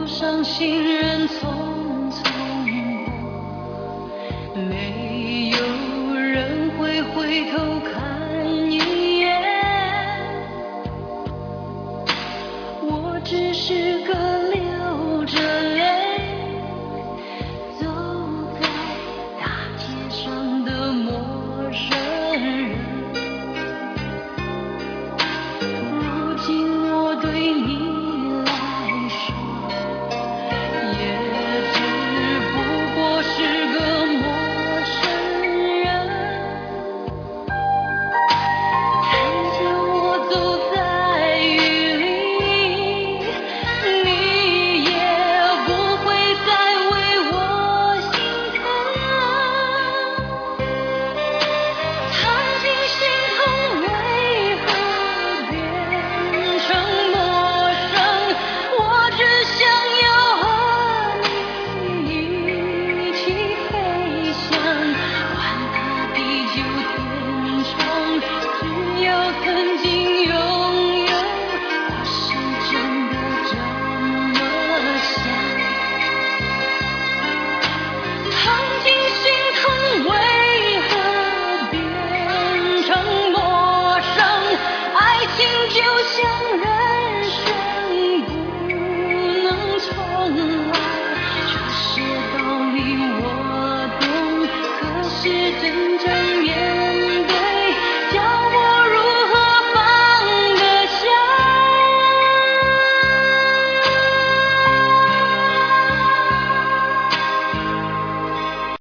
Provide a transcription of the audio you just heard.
伤心人匆匆过，没有人会回头看一眼。我只是个流着泪走在大街上的陌生人。如今我对你来说，也只不过是个陌生人。看见我走在雨里，你也不会再为我心疼。曾经心疼为何变成陌生？我只想要和你一起飞翔，管它地久天长。只要曾经拥有，我是真的这么想。曾经心疼为何变成陌生？爱情就像人生不能重来，这些道理我懂，可是真正面